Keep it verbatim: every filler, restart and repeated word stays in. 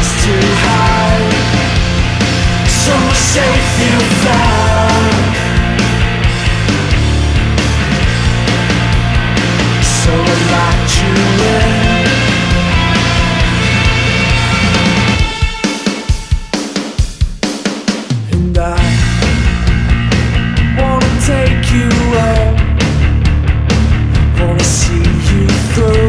stars too high. Somewhere safe you found. So I locked you in. And I wanna take you up, wanna see you through.